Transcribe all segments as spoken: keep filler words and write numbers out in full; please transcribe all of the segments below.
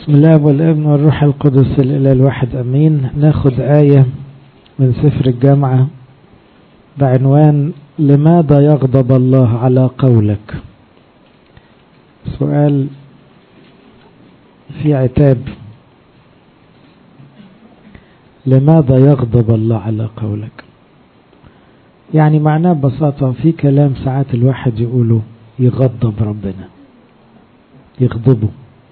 بسم الله والابن والروح القدس الإله الواحد أمين. ناخد آية من سفر الجامعة بعنوان لماذا يغضب الله على قولك؟ سؤال في عتاب. لماذا يغضب الله على قولك؟ يعني معناه ببساطة في كلام ساعات الواحد يقوله يغضب ربنا، يغضبه.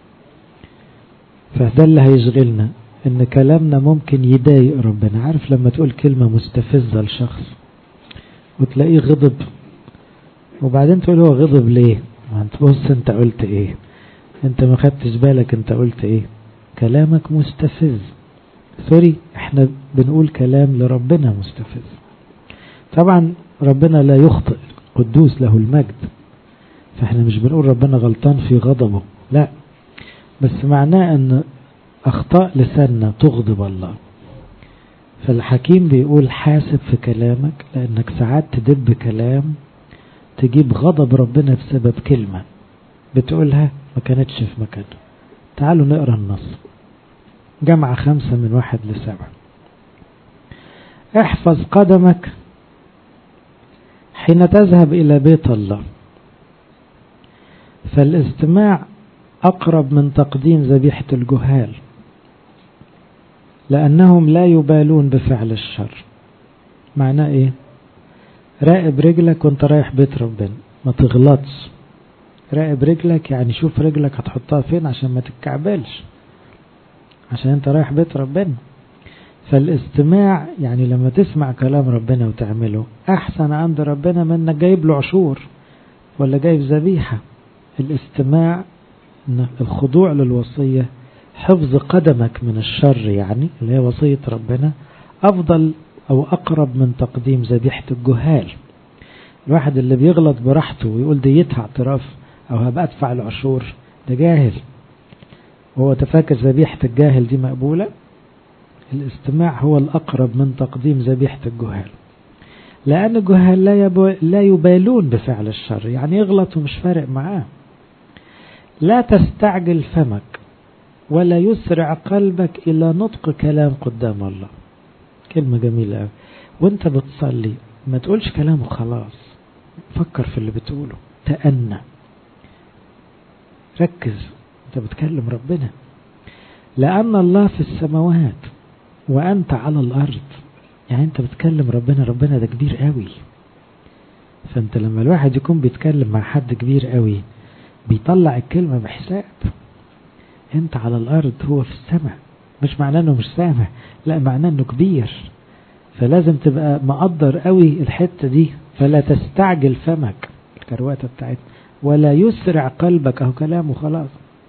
فده اللي هيشغلنا، ان كلامنا ممكن يضايق ربنا. عارف لما تقول كلمة مستفزة لشخص وتلاقيه غضب، وبعدين تقول هو غضب ليه؟ انت بص انت قلت ايه، انت ما خدتش بالك انت قلت ايه، كلامك مستفز. سوري، احنا بنقول كلام لربنا مستفز. طبعا ربنا لا يخطئ، قدوس له المجد، فاحنا مش بنقول ربنا غلطان في غضبه، لا، بس معناه ان اخطاء لساننا تغضب الله. فالحكيم بيقول حاسب في كلامك، لانك ساعات تدب كلام تجيب غضب ربنا بسبب كلمة بتقولها ما كانتش في مكانها. تعالوا نقرأ النص. جمعة خمسة من واحد لسبعة. احفظ قدمك حين تذهب الى بيت الله، فالاستماع أقرب من تقديم ذبيحة الجهال، لأنهم لا يبالون بفعل الشر. معناه إيه؟ راقب رجلك وانت رايح بيت ربنا، ما تغلطش. راقب رجلك يعني شوف رجلك هتحطها فين عشان ما تتكعبلش، عشان انت رايح بيت ربنا. فالاستماع يعني لما تسمع كلام ربنا وتعمله أحسن عند ربنا من انك جايب له عشور ولا جايب ذبيحة. الاستماع، الخضوع للوصية، حفظ قدمك من الشر، يعني اللي هي وصية ربنا، أفضل أو أقرب من تقديم ذبيحة الجهال. الواحد اللي بيغلط براحته ويقول ديتها اعتراف أو هبقى أدفع العشور، ده جاهل، وهو تفاكر ذبيحة الجاهل دي مقبولة. الاستماع هو الأقرب من تقديم ذبيحة الجهال، لأن الجهال لا يبالون بفعل الشر، يعني يغلط ومش فارق معاه. لا تستعجل فمك ولا يسرع قلبك إلى نطق كلام قدام الله. كلمة جميلة أوي. وانت بتصلي ما تقولش كلامه خلاص، فكر في اللي بتقوله، تأنى، ركز، انت بتكلم ربنا. لأن الله في السماوات وأنت على الأرض، يعني انت بتكلم ربنا. ربنا ده كبير قوي، فانت لما الواحد يكون بيتكلم مع حد كبير قوي بيطلع الكلمة بحساب. انت على الارض، هو في السماء. مش معناه انه مش سامع، لا، معناه انه كبير. فلازم تبقى مقدر قوي الحتة دي. فلا تستعجل فمك، الكرواتة بتاعتنا، ولا يسرع قلبك، اهو كلامه خلاص.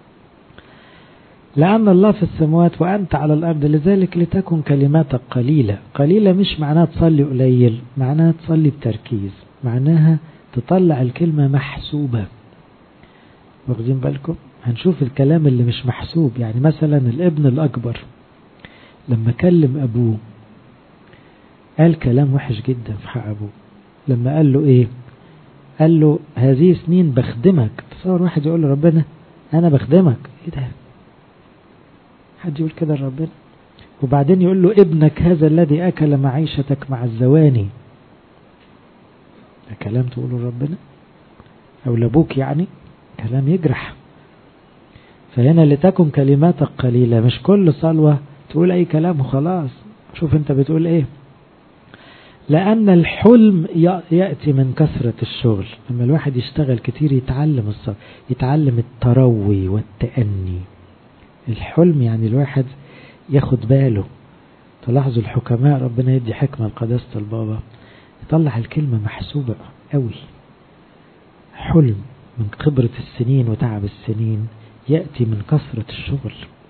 لأن الله في السماوات وأنت على الأرض، لذلك لتكن كلماتك قليلة. قليلة مش معناها تصلي قليل، معناها تصلي بتركيز، معناها تطلع الكلمة محسوبة. واخدين بالكم؟ هنشوف الكلام اللي مش محسوب. يعني مثلا الابن الأكبر لما كلم أبوه قال كلام وحش جدا في حق أبوه. لما قال له إيه؟ قال له هذه سنين بخدمك. تصور واحد يقول لربنا أنا بخدمك، إيه ده؟ حد يقول كده لربنا؟ وبعدين يقول له ابنك هذا الذي أكل معيشتك مع الزواني. ده كلام تقوله لربنا أو لأبوك؟ يعني كلام يجرح. فهنا لتكن كلماتك قليلة، مش كل صلوة تقول أي كلام وخلاص. شوف أنت بتقول إيه. لأن الحلم يأتي من كثرة الشغل. لما الواحد يشتغل كتير يتعلم الصبر، يتعلم التروي والتأني. الحلم يعني الواحد ياخد باله. تلاحظوا الحكماء، ربنا يدي حكمة لقداسة البابا، يطلع الكلمة محسوبة قوي. حلم من خبرة السنين وتعب السنين يأتي من كثرة الشغل.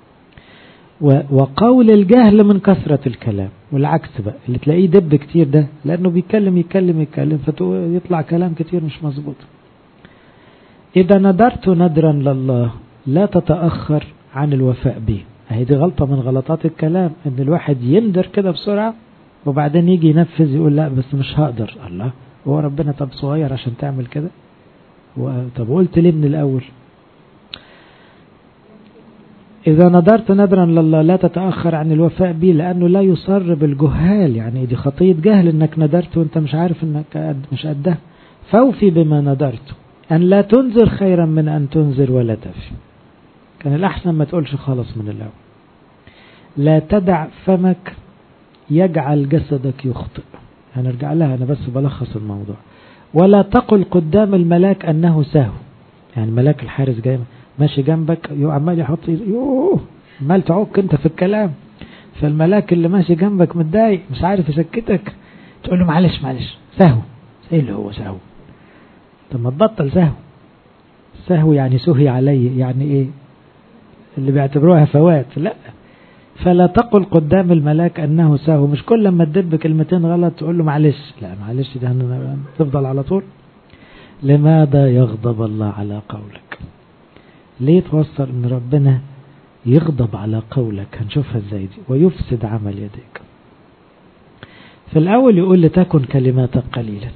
وقول الجهل من كثرة الكلام. والعكس بقى، اللي تلاقيه دب كتير ده لأنه بيتكلم يتكلم يتكلم فيطلع كلام كتير مش مظبوط. إذا ندرت ندرا لله لا تتأخر عن الوفاء به. هي دي غلطة من غلطات الكلام، ان الواحد يندر كده بسرعة وبعدين يجي ينفذ يقول لا بس مش هقدر. الله، هو ربنا طب صغير عشان تعمل كده؟ طب قلت ليه من الأول؟ إذا نذرت نذرا لله لا تتأخر عن الوفاء به، لأنه لا يصر بالجهال. يعني دي خطية جهل إنك نذرت وإنت مش عارف إنك مش قدها. فوفي بما نذرت، أن لا تنذر خيرا من أن تنذر ولا تفي. كان الأحسن ما تقولش خالص من الأول. لا تدع فمك يجعل جسدك يخطئ. هنرجع لها، أنا بس بلخص الموضوع. ولا تقل قدام الملاك أنه سهو. يعني ملاك الحارس جاي ماشي جنبك عمال يحط يوه عمال تعوق انت في الكلام، فالملاك اللي ماشي جنبك متضايق مش عارف يسكتك، تقول له معلش معلش سهو. ايه اللي هو سهو؟ طب ما تبطل سهو. سهو يعني سهي علي، يعني ايه اللي بيعتبروها فوات. لا، فلا تقل قدام الملاك انه سهو. مش كل لما تدب كلمتين غلط تقول له معلش. لا معلش ده تفضل على طول. لماذا يغضب الله على قولك؟ ليه توصل ان ربنا يغضب على قولك؟ هنشوفها ازاي دي. ويفسد عمل يديك. في الاول يقول لتكن كلماتك قليلا.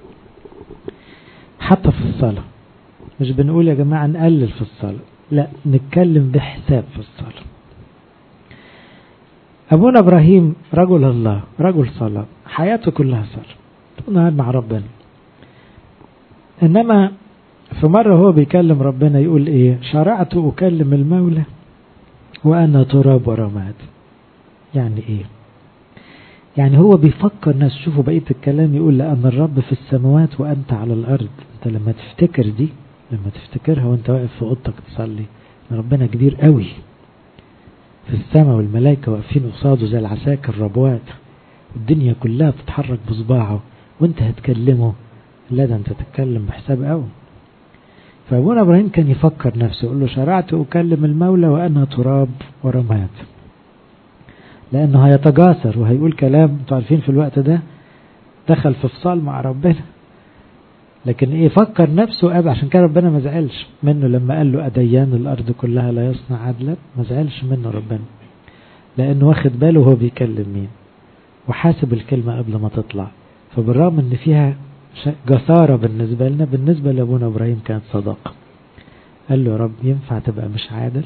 حتى في الصلاة مش بنقول يا جماعة نقلل في الصلاة، لا نتكلم بحساب في الصلاة. ابونا ابراهيم رجل الله، رجل صلاة، حياته كلها صلاة مع ربنا. انما في مرة هو بيكلم ربنا يقول ايه؟ شرعت اكلم المولى وانا تراب ورماد. يعني ايه؟ يعني هو بيفكر ناس. شوفوا بقية الكلام يقول لأن الرب في السماوات وأنت على الأرض. انت لما تفتكر دي، لما تفتكرها وانت واقف في اوضتك تصلي، ربنا كبير قوي في السماء والملائكة واقفين قصاده زي العساكر الربوات، الدنيا كلها بتتحرك بصباعه وانت هتكلمه. لا ده انت تتكلم بحساب قوي. فابونا ابراهيم كان يفكر نفسه يقول له شرعت اكلم المولى وانا تراب ورماد، لانه هيتجاسر وهيقول كلام. انتوا عارفين في الوقت ده دخل في فصال مع ربنا، لكن ايه فكر نفسه قبل. عشان كده ربنا ما زعلش منه لما قال له اديان الارض كلها لا يصنع عدلا. ما زعلش منه ربنا، لانه واخد باله هو بيكلم مين وحاسب الكلمة قبل ما تطلع. فبالرغم ان فيها جسارة بالنسبة لنا، بالنسبة لابونا ابراهيم كانت صداقة. قال له يا رب ينفع تبقى مش عادل؟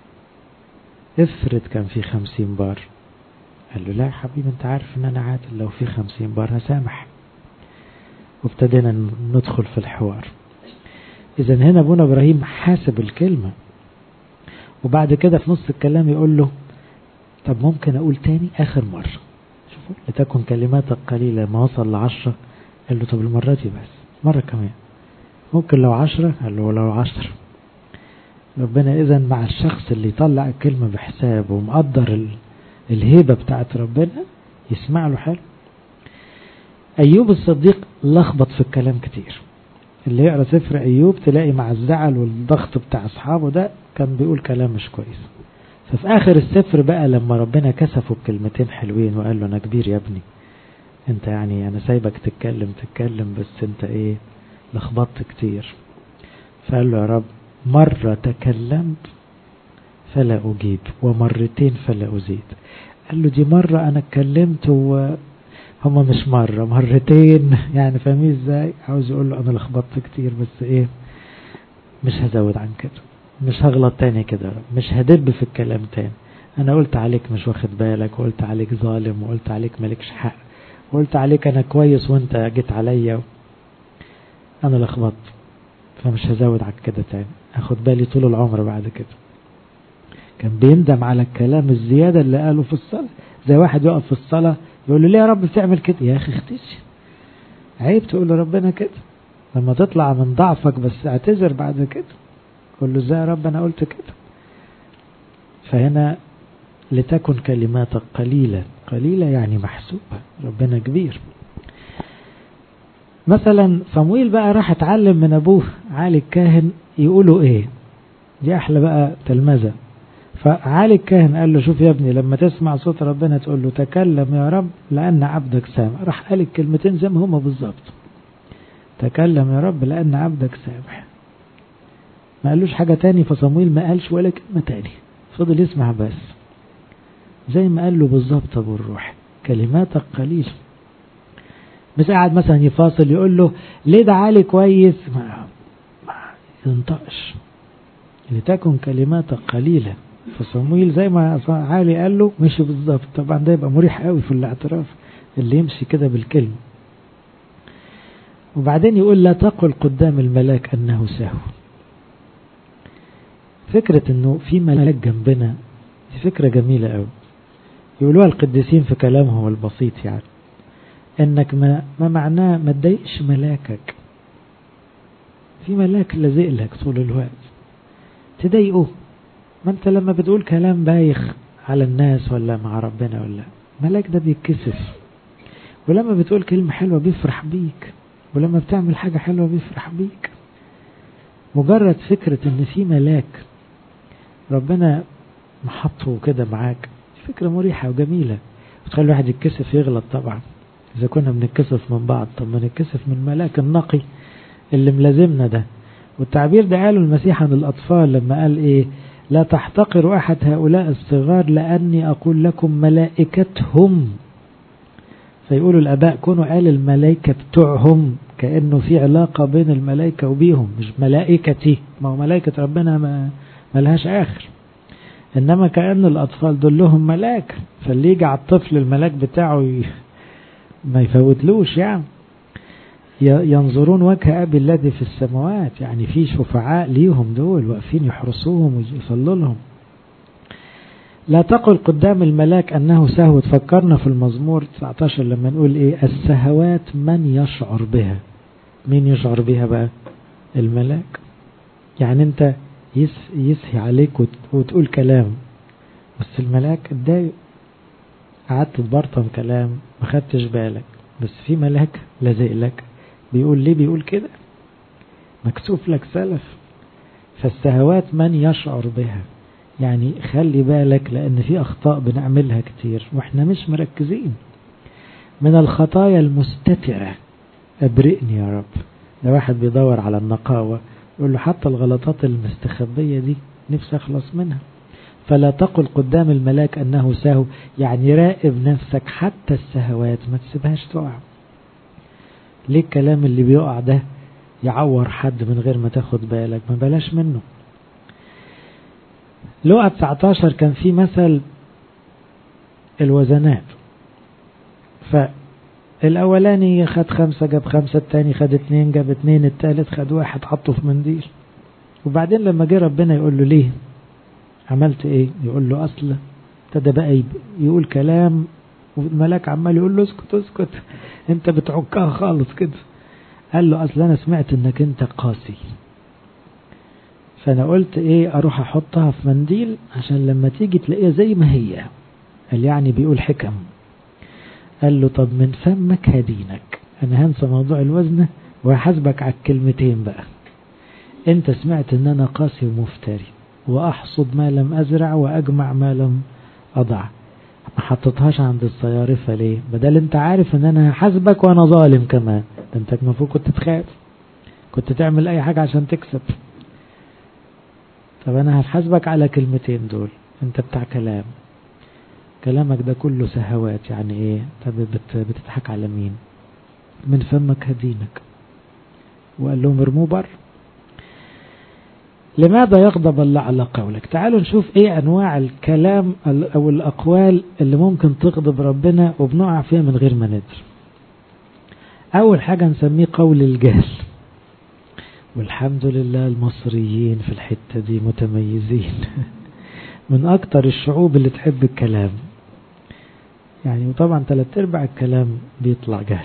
افرض كان في خمسين بار. قال له لا يا حبيبي انت عارف ان انا عادل، لو في خمسين بار هسامح. وابتدينا ندخل في الحوار. اذا هنا ابونا ابراهيم حاسب الكلمة. وبعد كده في نص الكلام يقول له طب ممكن اقول تاني اخر مرة؟ شوفوا لتكن كلماتك قليلة. ما وصل لعشرة قال له طب المرة دي بس مرة كمان. ممكن لو عشرة؟ قال له لو عشرة. ربنا اذا مع الشخص اللي يطلع الكلمة بحساب ومقدر الهيبة بتاعت ربنا يسمع له حلو. ايوب الصديق لخبط في الكلام كتير. اللي يقرأ سفر ايوب تلاقي مع الزعل والضغط بتاع اصحابه ده كان بيقول كلام مش كويس. ففي اخر السفر بقى لما ربنا كسفه بكلمتين حلوين وقال له انا كبير يا ابني، انت يعني انا سايبك تتكلم تتكلم بس انت ايه لخبطت كتير. فقال له يا رب مرة تكلمت فلا أجيب ومرتين فلا أزيد. قال له دي مرة أنا اتكلمت وهم مش مرة مرتين. يعني فاهمين ازاي؟ عاوز يقول له أنا لخبطت كتير بس إيه مش هزود عن كده، مش هغلط تاني كده، مش هدب في الكلام تاني. أنا قلت عليك مش واخد بالك، وقلت عليك ظالم، وقلت عليك مالكش حق، وقلت عليك أنا كويس وانت جيت عليا، أنا لخبطت، فمش هزود عن كده تاني. أخد بالي طول العمر بعد كده. كان بيندم على الكلام الزيادة اللي قاله في الصلاة. زي واحد يقف في الصلاة يقول له ليه يا رب بتعمل كده؟ يا أخي اختش، عيب تقول له ربنا كده. لما تطلع من ضعفك بس اعتذر بعد كده، قول له ازاي يا رب أنا قلت كده. فهنا لتكن كلماتك قليلة. قليلة يعني محسوبة، ربنا كبير. مثلا صمويل بقى راح اتعلم من أبوه عالي الكاهن يقولوا ايه، دي أحلى بقى تلمذة. فعالي الكاهن قال له شوف يا ابني لما تسمع صوت ربنا تقول له تكلم يا رب لأن عبدك سامع. راح قال الكلمتين زي ما هما بالظبط، تكلم يا رب لأن عبدك سامع. ما قالوش حاجة تاني. فصمويل ما قالش ولا كلمة تاني، فضل يسمع بس زي ما قال له بالظبط أبو الروح كلماتك قليل. مش قاعد مثلا يفاصل يقول له ليه ده عالي كويس، ما, ما ينطقش. لتكن كلماتك قليلة. فصمويل زي ما عالي قال له مشي بالظبط. طبعا ده يبقى مريح قوي في الاعتراف اللي يمشي كده بالكلمة. وبعدين يقول لا تقل قدام الملاك أنه سهو. فكرة أنه في ملاك جنبنا دي فكرة جميلة قوي، يقولوها القديسين في كلامهم البسيط، يعني أنك ما, ما معناه ما تضايقش ملاكك. في ملاك لازق لك طول الوقت تضايقه؟ ما أنت لما بتقول كلام بايخ على الناس ولا مع ربنا ولا ملاك ده بيتكسف، ولما بتقول كلمة حلوة بيفرح بيك، ولما بتعمل حاجة حلوة بيفرح بيك. مجرد فكرة ان في ملاك ربنا محطه كده معاك فكرة مريحة وجميلة، وتخلي الواحد يتكسف يغلط. طبعا اذا كنا بنتكسف من بعض، طب ما نتكسف من ملاك النقي اللي ملازمنا ده. والتعبير ده قاله المسيح عن الأطفال لما قال ايه؟ لا تحتقر أحد هؤلاء الصغار لأني أقول لكم ملائكتهم. فيقولوا الآباء كونوا قال الملائكة بتوعهم، كأنه في علاقة بين الملائكة وبيهم، مش ملائكتي، ما هو ملائكة ربنا ما ملهاش آخر، إنما كأن الأطفال دول لهم ملاك، فاللي يجي على الطفل الملاك بتاعه ي... ما يفوتلوش. يعني ينظرون وجه أبي الذي في السماوات، يعني في شفعاء ليهم دول واقفين يحرسوهم ويصلوا لهم. لا تقل قدام الملاك أنه سهو. تفكرنا في المزمور تسعة عشر لما نقول إيه؟ السهوات من يشعر بها. مين يشعر بها بقى؟ الملاك. يعني أنت يسهي عليك وتقول كلام، بس الملاك اتضايق، قعدت تبرطم كلام ما خدتش بالك، بس في ملاك لازق لك بيقول ليه بيقول كده، مكسوف لك سلف. فالسهوات من يشعر بها، يعني خلي بالك لأن في أخطاء بنعملها كتير وإحنا مش مركزين. من الخطايا المستترة أبرئني يا رب. ده واحد بيدور على النقاوة، يقول له حتى الغلطات المستخبية دي نفسي أخلص منها. فلا تقل قدام الملاك أنه سهو، يعني راقب نفسك حتى السهوات ما تسيبهاش تقع. ليه الكلام اللي بيقع ده يعور حد من غير ما تاخد بالك؟ ما بلاش منه. لوقا تسعة عشر كان في مثل الوزنات، فالأولاني خد خمسة جاب خمسة، التاني خد اتنين جاب اتنين، التالت خد واحد حطه في منديل. وبعدين لما جه ربنا يقول له ليه عملت ايه؟ يقول له أصل ابتدى بقى يقول كلام، والملاك عمال يقول له اسكت اسكت انت بتعكها خالص كده. قال له أصل أنا سمعت انك انت قاسي، فأنا قلت ايه أروح أحطها في منديل عشان لما تيجي تلاقيها زي ما هي. قال يعني بيقول حكم. قال له طب من فمك هدينك، أنا هنسى موضوع الوزن وهحاسبك على الكلمتين بقى. انت سمعت ان أنا قاسي ومفتري وأحصد ما لم أزرع وأجمع ما لم أضع، ما حطتهاش عند الصيارفة ليه؟ بدل انت عارف ان أنا هحاسبك وأنا ظالم كمان، ده انت المفروض كنت تخاف، كنت تعمل أي حاجة عشان تكسب. طب أنا هحاسبك على كلمتين دول، أنت بتاع كلام، كلامك ده كله سهوات. يعني إيه؟ طب بتضحك على مين؟ من فمك هدينك. وقال لهم ارموه بر. لماذا يغضب الله على قولك؟ تعالوا نشوف إيه أنواع الكلام أو الأقوال اللي ممكن تغضب ربنا وبنقع فيها من غير ما ندري. أول حاجة نسميه قول الجهل، والحمد لله المصريين في الحتة دي متميزين من أكتر الشعوب اللي تحب الكلام، يعني وطبعا ثلاث ارباع الكلام بيطلع جهل.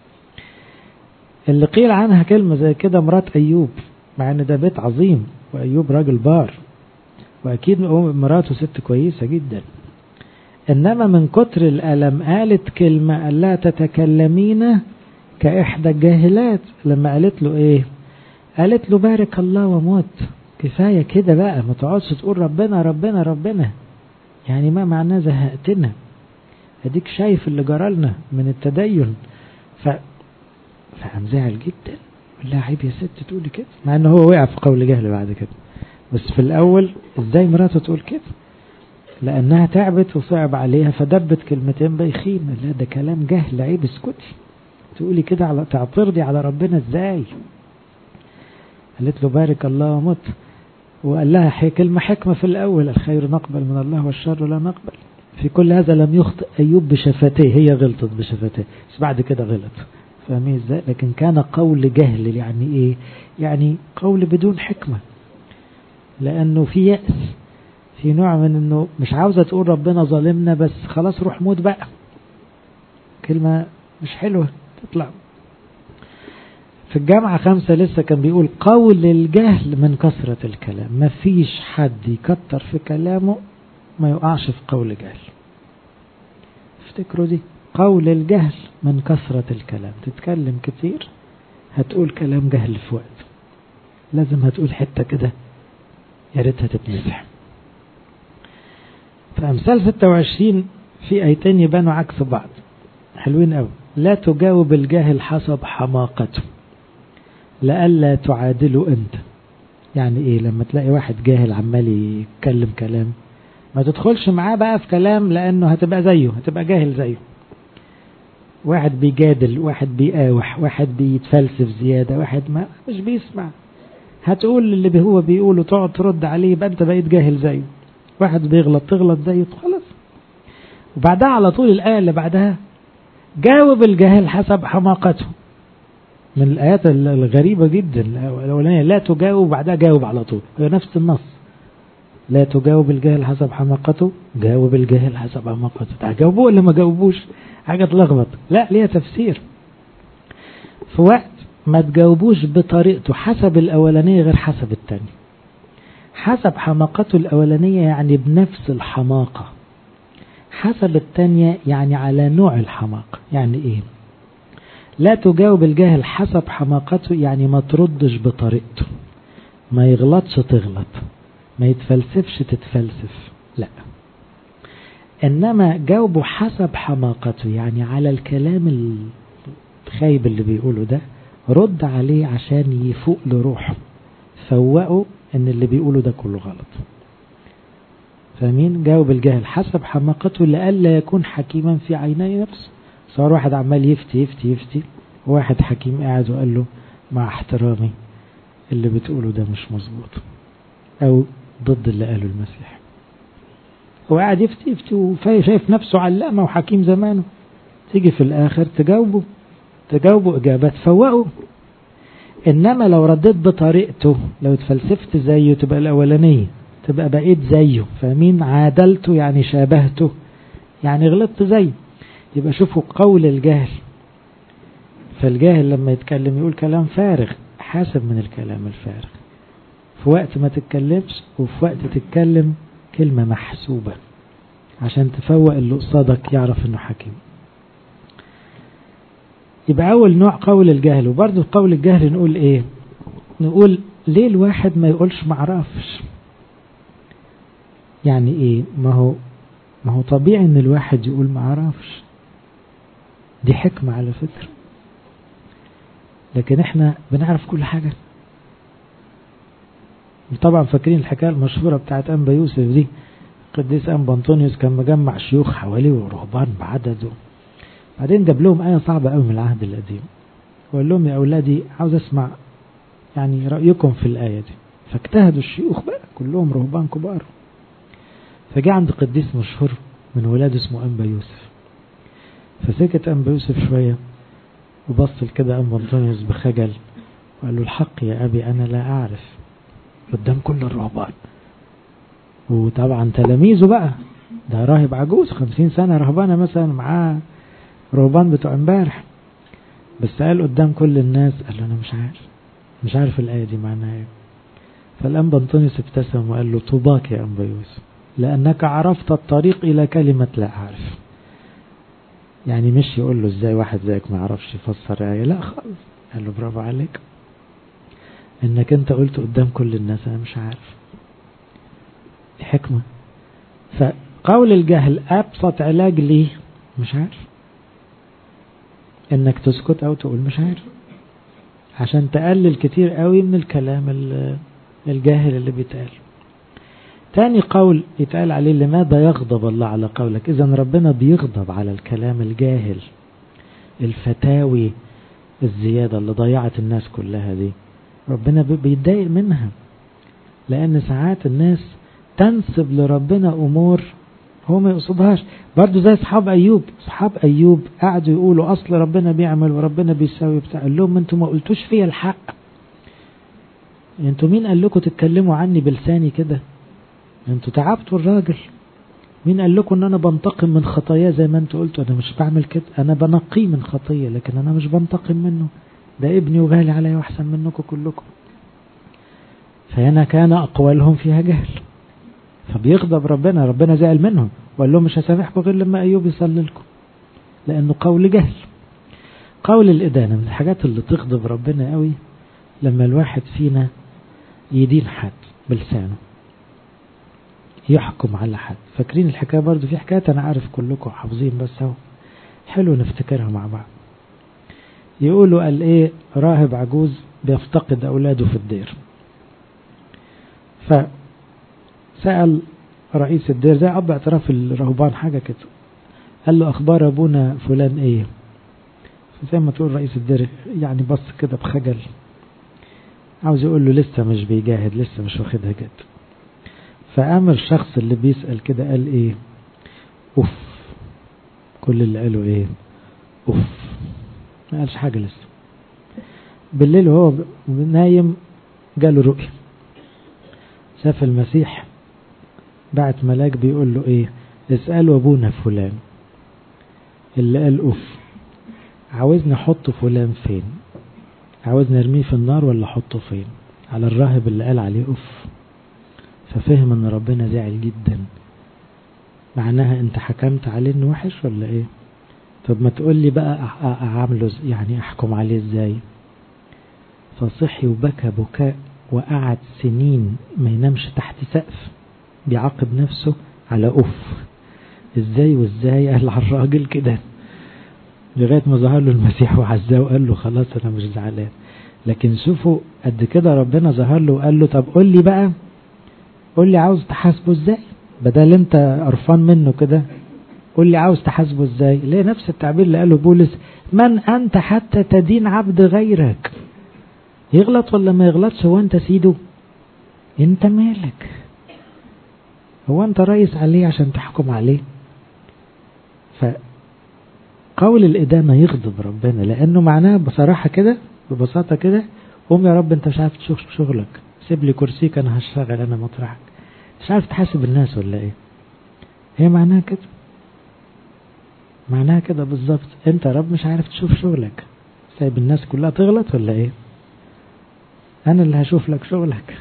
اللي قيل عنها كلمة زي كده مرات أيوب، مع ان ده بيت عظيم وأيوب راجل بار وأكيد مراته ست كويسة جدا، إنما من كتر الألم قالت كلمة قال لا تتكلمين كإحدى الجاهلات. لما قالت له إيه؟ قالت له بارك الله وموت، كفاية كده بقى، ما تقعدش تقول ربنا ربنا ربنا، يعني ما معناه زهقتنا، اديك شايف اللي جرالنا من التدين. ف فانزعل جدا، لا عيب يا ست تقولي كده، مع انه هو وقع في قول جهل بعد كده، بس في الاول ازاي مراته تقول كده؟ لانها تعبت وصعب عليها فدبت كلمتين بايخين. لا ده كلام جهل، عيب اسكتي، تقولي كده على تعترضي على ربنا ازاي؟ قالت له بارك الله ومت. وقال لها حي كلمة حكمة في الأول: الخير نقبل من الله والشر لا نقبل. في كل هذا لم يخطئ أيوب بشفتيه، هي غلطت بشفتيه بس بعد كده غلط. فاهمين ازاي؟ لكن كان قول جهل. يعني ايه؟ يعني قول بدون حكمة، لأنه في يأس، في نوع من انه مش عاوزة تقول ربنا ظالمنا بس خلاص روح موت بقى. كلمة مش حلوة تطلع. في الجامعة خمسة لسه كان بيقول: قول الجهل من كثرة الكلام. ما فيش حد يكتر في كلامه ما يقعش في قول جهل. افتكروا دي، قول الجهل من كثرة الكلام. تتكلم كتير هتقول كلام جهل في وقت، لازم هتقول حتة كده يا ريتها تتمسح. فأمثال ستة وعشرين في آيتين يبانوا عكس بعض حلوين قوي. لا تجاوب الجاهل حسب حماقته لألا تعادله أنت. يعني إيه؟ لما تلاقي واحد جاهل عمال يتكلم كلام ما تدخلش معاه بقى في كلام، لأنه هتبقى زيه، هتبقى جاهل زيه. واحد بيجادل، واحد بيقاوح، واحد بيتفلسف زيادة، واحد ما مش بيسمع. هتقول اللي هو بيقوله تقعد ترد عليه، يبقى أنت بقيت جاهل زيه. واحد بيغلط تغلط زيه، خلاص. وبعدها على طول الآية اللي بعدها: جاوب الجاهل حسب حماقته. من الآيات الغريبة جدا الأولانية لا تجاوب، بعدها جاوب على طول، هي نفس النص. لا تجاوب الجاهل حسب حماقته، جاوب الجاهل حسب حماقته. هجاوبوه ولا ما جاوبوش؟ حاجة تلخبط. لا، ليها تفسير. في وقت ما تجاوبوش بطريقته حسب الأولانية غير حسب الثانية. حسب حماقته الأولانية يعني بنفس الحماقة، حسب الثانية يعني على نوع الحماقة. يعني إيه؟ لا تجاوب الجاهل حسب حماقته يعني ما تردش بطريقته، ما يغلطش تغلط، ما يتفلسفش تتفلسف، لا. إنما جاوبه حسب حماقته يعني على الكلام الخايب اللي بيقوله ده رد عليه عشان يفوق لروحه، فوقه إن اللي بيقوله ده كله غلط. فاهمين؟ جاوب الجاهل حسب حماقته لألا يكون حكيما في عيني نفسه. صار واحد عمال يفتي يفتي يفتي، واحد حكيم قاعد وقال له: مع احترامي اللي بتقوله ده مش مظبوط، أو ضد اللي قاله المسيح. هو قاعد يفتي يفتي وشايف نفسه علامة وحكيم زمانه. تيجي في الآخر تجاوبه تجاوبه إجابات فوقه. إنما لو رديت بطريقته، لو اتفلسفت زيه، تبقى الأولانية، تبقى بقيت زيه. فاهمين؟ عادلته يعني شابهته، يعني غلطت زيه. يبقى شوفوا قول الجهل. فالجاهل لما يتكلم يقول كلام فارغ، حاسب من الكلام الفارغ. في وقت ما تتكلمش، وفي وقت تتكلم كلمة محسوبة عشان تفوق اللي قصادك يعرف انه حكيم. يبقى اول نوع قول الجهل. وبرضه قول الجهل نقول ايه؟ نقول ليه الواحد ما يقولش معرفش؟ يعني ايه؟ ما هو ما هو طبيعي ان الواحد يقول معرفش، دي حكمة على فكرة. لكن احنا بنعرف كل حاجة. طبعا فاكرين الحكاية المشهورة بتاعت أنبا يوسف دي. قديس أنبا أنطونيوس كان مجمع شيوخ حواليه ورهبان بعدده، بعدين جاب لهم آية صعبة قوي من العهد القديم وقال لهم: يا أولادي عاوز أسمع يعني رأيكم في الآية دي. فاجتهدوا الشيوخ بقى كلهم رهبان كبار. فجاء عند قديس مشهور من ولاده اسمه أنبا يوسف، فسكت أنبا يوسف شوية وبص كده أنبا أنطونيوس بخجل وقال له: الحق يا أبي أنا لا أعرف قدام كل الرهبان. وطبعا تلاميذه بقى، ده راهب عجوز خمسين سنة رهبانة مثلا معاه رهبان بتوع امبارح، بس قال قدام كل الناس، قال له: أنا مش عارف مش عارف الآية دي معناها ايه. فالأنبا أنطونيوس ابتسم وقال له: طوباك يا أنبا يوسف لأنك عرفت الطريق إلى كلمة لا أعرف. يعني مش يقول له ازاي واحد زيك ما يعرفش يفسر آية، لا خالص. قال له: برافو عليك انك انت قلت قدام كل الناس انا مش عارف. حكمة. فقول الجهل ابسط علاج ليه مش عارف، انك تسكت او تقول مش عارف، عشان تقلل كتير قوي من الكلام الجاهل اللي بيتقال. تاني قول يتقال عليه: لماذا يغضب الله على قولك؟ اذا ربنا بيغضب على الكلام الجاهل، الفتاوي الزيادة اللي ضيعت الناس كلها دي، ربنا بيتضايق منها. لأن ساعات الناس تنسب لربنا أمور هو ما يقصدهاش. برضو زي أصحاب أيوب، أصحاب أيوب قعدوا يقولوا أصل ربنا بيعمل وربنا بيساوي بتاع، قال لهم أنتم ما قلتوش فيا الحق، أنتم مين قال لكم تتكلموا عني بلساني كده؟ أنتم تعبتوا الراجل. مين قال لكم أن أنا بنتقم من خطاياه زي ما أنتم قلتوا؟ أنا مش بعمل كده، أنا بنقيه من خطية لكن أنا مش بنتقم منه، ده ابني وغالي علي وأحسن منكم كلكم. فهنا كان أقوالهم فيها جهل، فبيغضب ربنا، ربنا زعل منهم وقال لهم مش هسامحكم غير لما أيوب يصلي لكم، لأنه قول جهل. قول الإدانة من الحاجات اللي تغضب ربنا قوي، لما الواحد فينا يدين حد بلسانه، يحكم على حد. فاكرين الحكاية؟ برضو في حكاية أنا عارف كلكم حافظين بس هو حلو نفتكرها مع بعض. يقولوا قال إيه، راهب عجوز بيفتقد أولاده في الدير، فسأل رئيس الدير زي أب اعتراف الرهبان حاجة كده، قال له أخبار أبونا فلان إيه؟ زي ما تقول رئيس الدير يعني بص كده بخجل، عاوز يقول له لسه مش بيجاهد، لسه مش واخدها جد. فأمر الشخص اللي بيسأل كده قال إيه؟ أوف. كل اللي قالوا إيه؟ أوف. ما قالش حاجة لسه. بالليل وهو نايم جاله رؤية، شاف المسيح بعت ملاك بيقول له إيه؟ اسألوا أبونا فلان اللي قال أوف، عاوزني أحطه فلان فين؟ عاوزني أرميه في النار ولا أحطه فين؟ على الراهب اللي قال عليه أوف. ففهم ان ربنا زعل جدا، معناها انت حكمت عليه انه وحش ولا ايه؟ طب ما تقول لي بقى اعمله يعني احكم عليه ازاي؟ فصحي وبكى بكاء وقعد سنين ما ينامش تحت سقف بيعاقب نفسه على اوف، ازاي وازاي قال على الراجل كده، لغاية ما ظهر له المسيح وعزاه وقال له خلاص انا مش زعلان. لكن شوفوا قد كده ربنا ظهر له وقال له طب قول لي بقى، قول لي عاوز تحاسبه ازاي بدل انت قرفان منه كده، قول لي عاوز تحاسبه ازاي. ليه نفس التعبير اللي قاله بولس، من انت حتى تدين عبد غيرك؟ يغلط ولا ما يغلطش هو انت سيده؟ انت مالك؟ هو انت رئيس عليه عشان تحكم عليه؟ فقول الإدانة يغضب ربنا، لانه معناه بصراحة كده ببساطة كده، قوم يا رب انت مش عارف تشوف شغلك، سيب لي كرسيك انا هشتغل انا مطرحك، مش عارف تحاسب الناس ولا ايه؟ هي معناها كده، معناها كده بالظبط. انت يا رب مش عارف تشوف شغلك، سايب الناس كلها تغلط ولا ايه؟ انا اللي هشوف لك شغلك.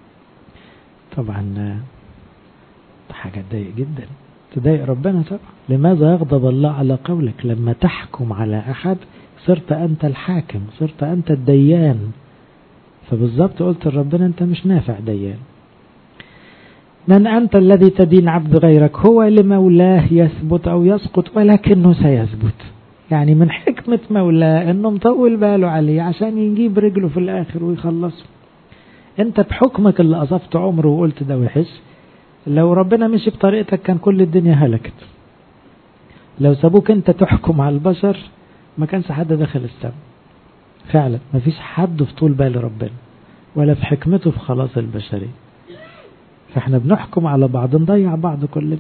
طبعا حاجة تضايق جدا، تضايق ربنا طبعا. لماذا يغضب الله على قولك؟ لما تحكم على احد صرت انت الحاكم، صرت انت الديان. فبالظبط قلت لربنا انت مش نافع ديان. من أنت الذي تدين عبد غيرك؟ هو لمولاه يثبت أو يسقط ولكنه سيثبت. يعني من حكمة مولاه أنه مطول باله عليه عشان يجيب رجله في الآخر ويخلصه. أنت بحكمك اللي أصفت عمره وقلت ده وحش، لو ربنا مشي بطريقتك كان كل الدنيا هلكت. لو سابوك أنت تحكم على البشر ما كانش حد دخل السماء. فعلا ما فيش حد في طول بال ربنا ولا في حكمته في خلاص البشرية. فاحنا بنحكم على بعض نضيع بعض كلنا.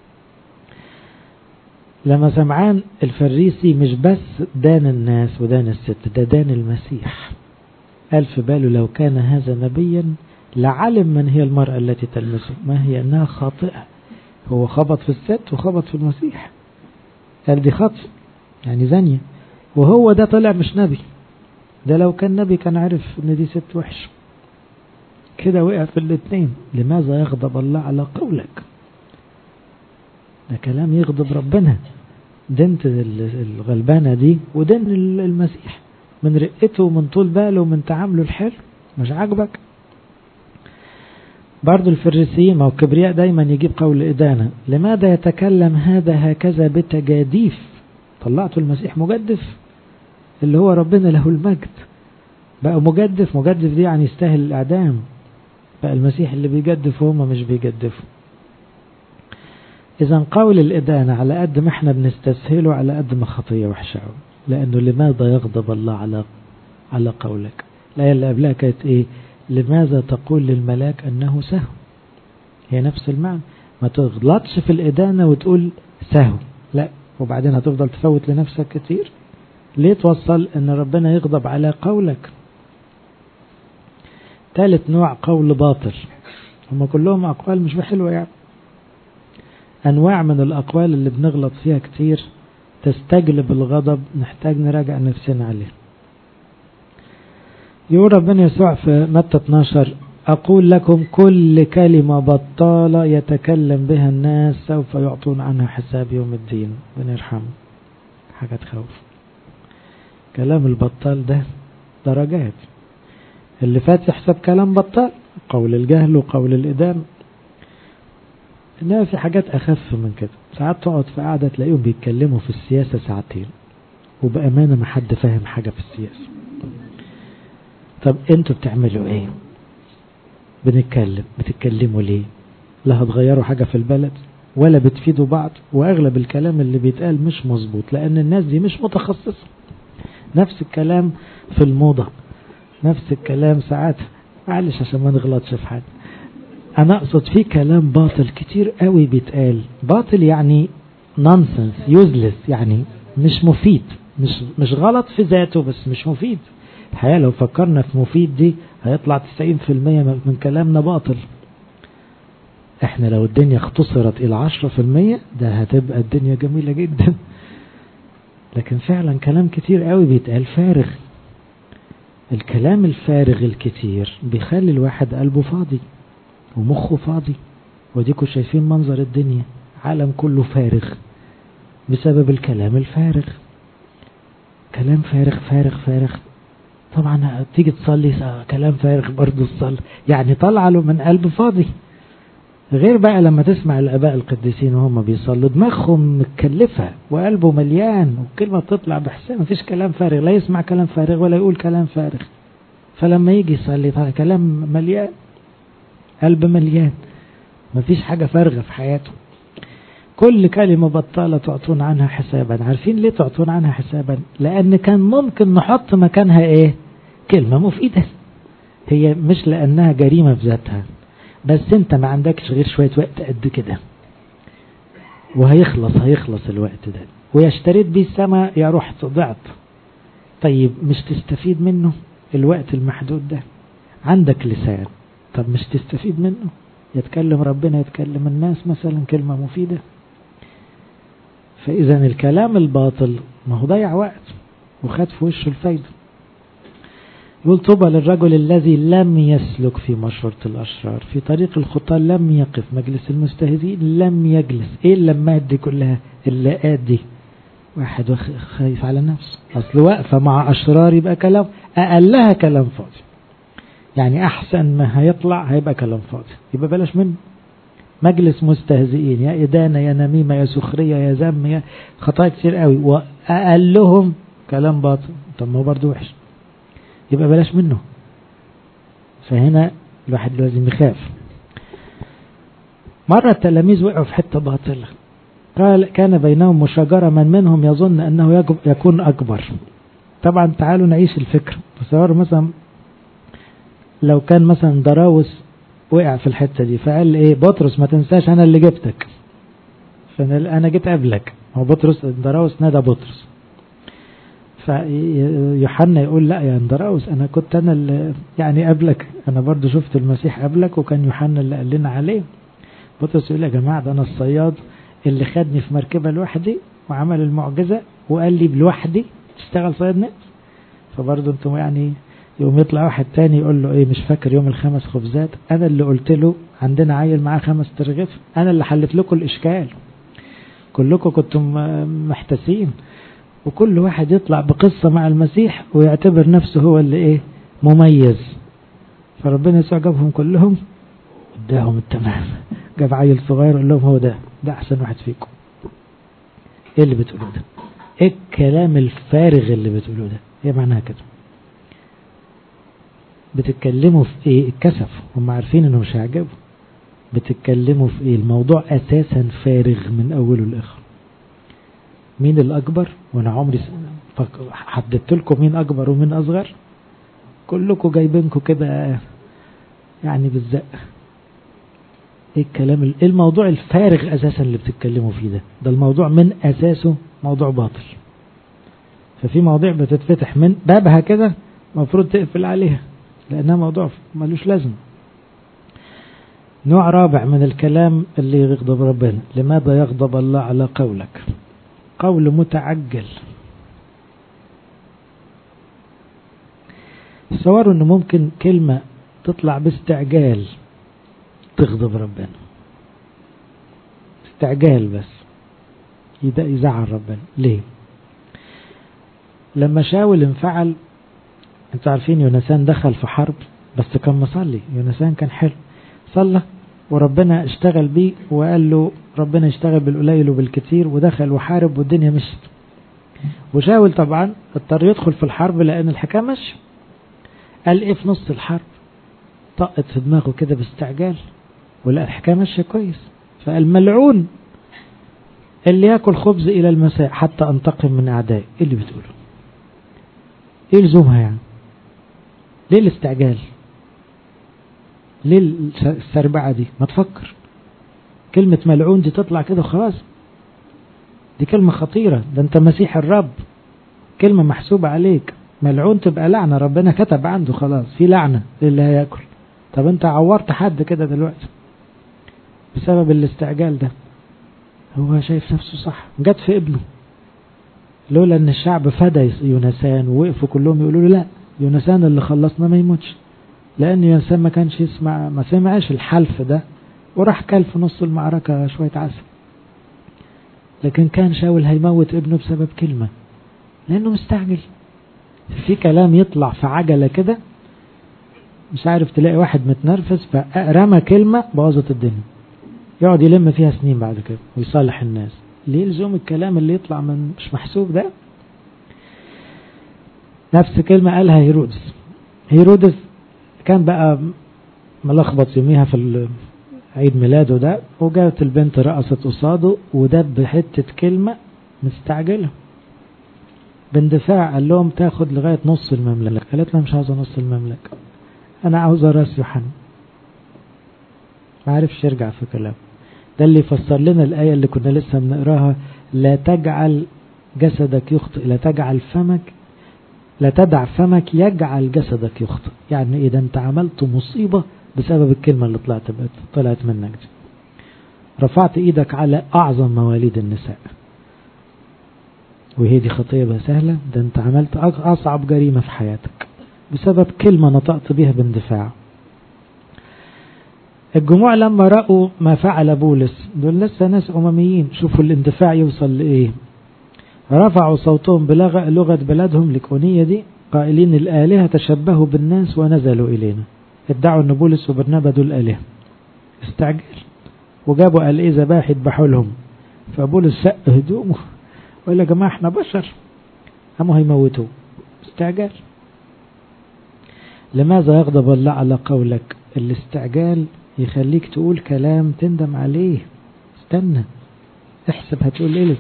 لما سمعان الفريسي مش بس دان الناس ودان الست، ده دان المسيح. قال في باله لو كان هذا نبيا لعلم من هي المرأة التي تلمسه، ما هي انها خاطئة. هو خبط في الست وخبط في المسيح، قال دي خطأ يعني زانية، وهو ده طلع مش نبي. ده لو كان نبي كان عارف ان دي ست وحش. كده وقع في الاثنين. لماذا يغضب الله على قولك؟ ده كلام يغضب ربنا. دنت الغلبانة دي ودن المسيح من رقته ومن طول باله ومن تعامله الحلو، مش عاجبك؟ برضو الفريسيين ما هو الكبرياء دايما يجيب قول إدانة. لماذا يتكلم هذا هكذا بتجاديف؟ طلعتوا المسيح مجدف اللي هو ربنا له المجد بقى مجدف. مجدف دي يعني يستاهل الإعدام. بقى المسيح اللي بيجدف وهم مش بيجدفوا. إذا قول الإدانة على قد ما احنا بنستسهله على قد ما خطية وحشة. لأنه لماذا يغضب الله على على قولك؟ لا اللي قبلها كانت إيه؟ لماذا تقول للملاك أنه سهو؟ هي نفس المعنى. ما تغلطش في الإدانة وتقول سهو، لا، وبعدين هتفضل تفوت لنفسك كتير. ليه توصل أن ربنا يغضب على قولك؟ ثالث نوع قول باطل. هم كلهم أقوال مش بحلوة يعني، أنواع من الأقوال اللي بنغلط فيها كتير تستجلب الغضب، نحتاج نراجع نفسنا عليه. يقول ربنا يسوع في متى اثناشر: أقول لكم كل كلمة بطالة يتكلم بها الناس سوف يعطون عنها حساب يوم الدين. بنرحم حاجة تخوف. كلام البطال ده درجات. اللي فات يحسب كلام بطال، قول الجهل وقول الإدام. إنما في حاجات أخف من كده. ساعات تقعد في قاعدة تلاقيهم بيتكلموا في السياسة ساعتين، وبأمانة ما حد فاهم حاجة في السياسة. طب انتوا بتعملوا ايه؟ بنتكلم، بتتكلموا ليه؟ لا هتغيروا حاجة في البلد ولا بتفيدوا بعض، واغلب الكلام اللي بيتقال مش مظبوط، لان الناس دي مش متخصصة. نفس الكلام في الموضة، نفس الكلام ساعات، معلش عشان ما نغلطش في حاجة، انا اقصد في كلام باطل كتير قوي بيتقال. باطل يعني نونسنس، يوزلس، يعني مش مفيد، مش مش غلط في ذاته بس مش مفيد. الحقيقة لو فكرنا في مفيد دي هيطلع تسعين في المية من كلامنا باطل. احنا لو الدنيا اختصرت الى عشرة في المية ده هتبقى الدنيا جميلة جدا. لكن فعلا كلام كتير قوي بيتقال فارغ. الكلام الفارغ الكتير بيخلي الواحد قلبه فاضي ومخه فاضي. وديكوا شايفين منظر الدنيا، عالم كله فارغ بسبب الكلام الفارغ. كلام فارغ فارغ فارغ. طبعا تيجي تصلي كلام فارغ برضه تصلي، يعني طلع له من قلب فاضي. غير بقى لما تسمع الآباء القديسين وهم بيصلوا دماغهم متكلفة وقلبه مليان، والكلمة بتطلع بحساب، مفيش كلام فارغ، لا يسمع كلام فارغ ولا يقول كلام فارغ. فلما يجي يصلي طبعا كلام مليان، قلب مليان، مفيش حاجة فارغة في حياته. كل كلمة بطالة تعطون عنها حسابا. عارفين ليه تعطون عنها حسابا؟ لأن كان ممكن نحط مكانها ايه؟ كلمة مفيدة. هي مش لأنها جريمة بذاتها، بس انت ما عندكش غير شوية وقت قد كده، وهيخلص هيخلص الوقت ده، ويشتريت بيه السماء يا روح ضعت. طيب مش تستفيد منه الوقت المحدود ده؟ عندك لسان، طب مش تستفيد منه؟ يتكلم ربنا، يتكلم الناس مثلا كلمة مفيدة. فإذا الكلام الباطل ما هو ضيع وقت وخد في وشه الفايدة. يقول طوبى للرجل الذي لم يسلك في مشورة الأشرار، في طريق الخطى لم يقف، مجلس المستهزئين لم يجلس. ايه اللمات دي كلها؟ اللاءات دي واحد خايف على نفسه، اصل واقفة مع أشرار يبقى كلام أقلها كلام فاضي، يعني أحسن ما هيطلع هيبقى كلام فاضي، يبقى بلاش منه. مجلس مستهزئين، يا إدانة يا نميمة يا سخرية يا ذم يا خطايا كتير قوي، وأقلهم كلام باطل، طب ما هو برضه وحش، يبقى بلاش منه. فهنا الواحد لازم يخاف. مرة التلاميذ وقعوا في حتة باطلة، قال كان بينهم مشاجرة، من منهم يظن أنه يكون أكبر. طبعا تعالوا نعيش الفكر. تصوروا مثلا لو كان مثلا دراوس وقع في الحتة دي، فقال ايه بطرس ما تنساش انا اللي جبتك، فانا جيت قبلك. هو بطرس دراوس نادى بطرس، فيوحنا يقول لا يا دراوس انا كنت انا اللي يعني قبلك، انا برضو شفت المسيح قبلك وكان يوحنا اللي قال لنا عليه. بطرس يقول يا جماعة ده انا الصياد اللي خدني في مركبة لوحدي وعمل المعجزة وقال لي لوحدي تشتغل صياد ناس. فبرضو انتم يعني يوم يطلع واحد تاني يقول له ايه مش فاكر يوم الخمس خبزات، انا اللي قلت له عندنا عيل معاه خمس ترغيف، انا اللي حلت لكم الاشكال، كلكم كنتم محتسين. وكل واحد يطلع بقصة مع المسيح ويعتبر نفسه هو اللي ايه مميز. فربنا يسوع جابهم كلهم اداهم التمام، جاب عيل صغير قال لهم هو ده ده احسن واحد فيكم. ايه اللي بتقولوه ده؟ ايه الكلام الفارغ اللي بتقولوه ده؟ ايه معناها كده؟ بتتكلموا في ايه؟ الكسف، هم عارفين انه مش هيعجبه. بتتكلموا في ايه؟ الموضوع اساسا فارغ من اوله لاخره. مين الاكبر؟ وانا عمري حددت لكم مين اكبر ومين اصغر، كلكم جايبينكم كده يعني بالزق. ايه الكلام ايه الموضوع الفارغ اساسا اللي بتتكلموا فيه ده؟ ده الموضوع من اساسه موضوع باطل. ففي مواضيع بتتفتح من بابها كده المفروض تقفل عليها لانها موضوع ملوش لازمه. نوع رابع من الكلام اللي يغضب ربنا. لماذا يغضب الله على قولك؟ قول متعجل. تصوروا انه ممكن كلمة تطلع باستعجال تغضب ربنا، استعجال بس يزعل ربنا. ليه؟ لما شاول انفعل، انتوا عارفين يونسان دخل في حرب بس كان مصلي. يونسان كان حلو، صلى وربنا اشتغل بيه وقال له ربنا يشتغل بالقليل وبالكثير، ودخل وحارب والدنيا مشت. وشاول طبعا اضطر يدخل في الحرب لان الحكايه ماشيه. قال ايه في نص الحرب؟ طقت في دماغه كده باستعجال ولا الحكايه ماشيه كويس، فقال ملعون اللي ياكل خبز الى المساء حتى انتقم من اعدائي. ايه اللي بتقوله؟ ايه لزومها يعني؟ ليه الاستعجال؟ ليه السربعه دي؟ ما تفكر. كلمه ملعون دي تطلع كده خلاص، دي كلمه خطيره، ده انت مسيح الرب، كلمه محسوبه عليك. ملعون تبقى لعنه، ربنا كتب عنده خلاص في لعنه للي هياكل. طب انت عورت حد كده دلوقتي بسبب الاستعجال ده. هو شايف نفسه صح، جت في ابنه. لولا ان الشعب فدى يونسان ووقفوا كلهم يقولوا له لا يونسان اللي خلصنا ما يموتش، لان يونسان ما كانش يسمع، ما سمعش الحلف ده وراح كل في نص المعركة شوية عسل. لكن كان شاول هيموت ابنه بسبب كلمة، لانه مستعجل. في كلام يطلع في عجلة كده مش عارف، تلاقي واحد متنرفز فرمى كلمة بوظت الدنيا، يقعد يلم فيها سنين بعد كده ويصالح الناس. ليه لزوم الكلام اللي يطلع من مش محسوب ده؟ نفس كلمة قالها هيرودس. هيرودس كان بقى ملخبط يوميها في عيد ميلاده ده، وجاءت البنت رقصت قصاده ودب حتة كلمة مستعجلة باندفاع. قال لهم تاخد لغاية نص المملكة. قالت له مش عاوزة نص المملكة، انا عاوزة راس يوحنا. ما عرفش يرجع في كلامه. ده اللي يفسر لنا الآية اللي كنا لسه بنقراها: لا تجعل جسدك يخطئ، لا تجعل فمك، لا تدع فمك يجعل جسدك يخطئ. يعني ايه ده؟ انت عملت مصيبة بسبب الكلمة اللي طلعت طلعت منك دي. رفعت ايدك على اعظم مواليد النساء، وهي دي خطية بقى سهلة؟ ده انت عملت اصعب جريمة في حياتك بسبب كلمة نطقت بها باندفاع. الجموع لما رأوا ما فعل بولس، دول لسه ناس أمميين، شوفوا الاندفاع يوصل لإيه. رفعوا صوتهم بلغة بلادهم ليكونية دي قائلين الآلهة تشبهوا بالناس ونزلوا إلينا. ادعوا أن بولس وبرنابا دول آلهة. استعجل وجابوا قال إيه ذبائح يذبحوا لهم. فبولس سق هدومه وقال يا جماعة احنا بشر، قاموا هيموتوه. استعجال. لماذا يغضب الله على قولك؟ الاستعجال يخليك تقول كلام تندم عليه. استنى احسب هتقول ايه.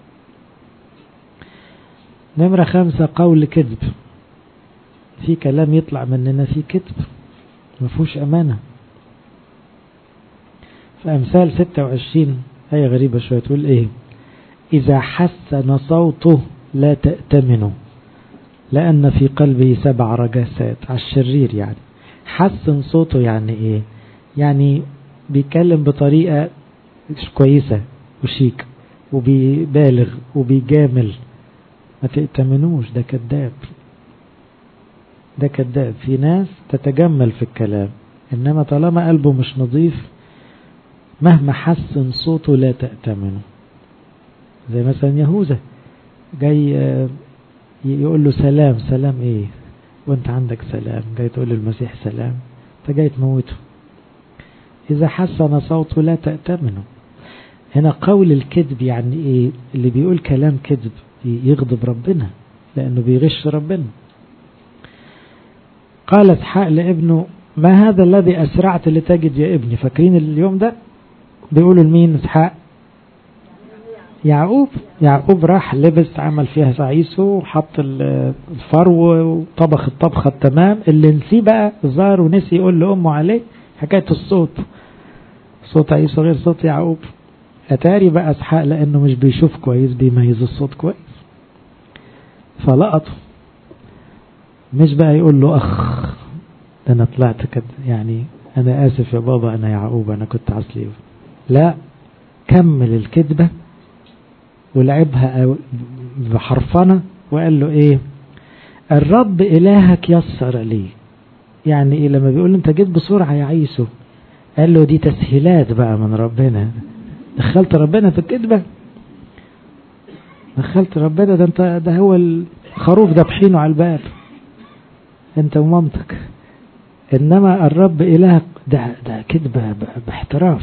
نمرة خمسة قول كذب. في كلام يطلع مننا في كذب مفهوش امانة. في امثال ستة وعشرين آية غريبة شوية تقول ايه: اذا حسن صوته لا تأتمنوا لأن في قلبه سبع رجاسات. على الشرير يعني. حسن صوته يعني ايه؟ يعني بيتكلم بطريقة مش كويسة وشيك وبيبالغ وبيجامل. ما تأتمنوش، ده كذاب، ده كذاب. في ناس تتجمل في الكلام، انما طالما قلبه مش نظيف مهما حسن صوته لا تأتمنه. زي مثلا يهوذا جاي يقول له سلام. سلام ايه وانت عندك سلام؟ جاي تقول للمسيح سلام؟ انت جاي تموته. اذا حسن صوته لا تأتمنه. هنا قول الكذب يعني ايه؟ اللي بيقول كلام كذب يغضب ربنا لانه بيغش ربنا. قال اسحاق لابنه: ما هذا الذي اسرعت لتجد يا ابني؟ فاكرين اليوم ده؟ بيقولوا لمين؟ اسحاق يعقوب يعقوب راح لبس عمل فيها عيسو وحط الفرو وطبخ الطبخة التمام. اللي نسيه بقى الظاهر ونسي يقول لأمه عليه حكاية الصوت، صوت عيسو غير صوت يعقوب. أتاري بقى اسحاق لأنه مش بيشوف كويس بيميز الصوت كويس فلقطه. مش بقى يقول له أخ أنا طلعت كده يعني أنا آسف يا بابا أنا يعقوب أنا كنت عصلي. لا، كمل الكذبة ولعبها بحرفنة وقال له إيه؟ الرب إلهك يسر لي. يعني إيه لما بيقول أنت جيت بسرعة يا عيسو؟ قال له دي تسهيلات بقى من ربنا. دخلت ربنا في الكذبة؟ دخلت ربنا؟ ده أنت ده هو الخروف ده بحينه على الباب أنت ومامتك. إنما الرب إلهك ده ده كذبة باحتراف.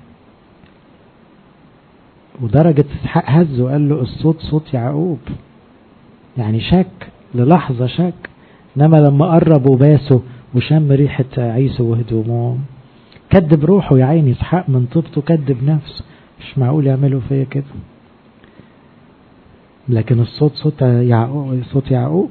ودرجة اسحاق هز وقال له الصوت صوت يعقوب، يعني شك للحظة شك. إنما لما قرب وباسه وشم ريحة عيسو وهدومه كذب روحه يا عيني. اسحاق من طيبته كذب نفسه، مش معقول يعملوا فيا كده. لكن الصوت صوت يعقوب، صوت يعقوب،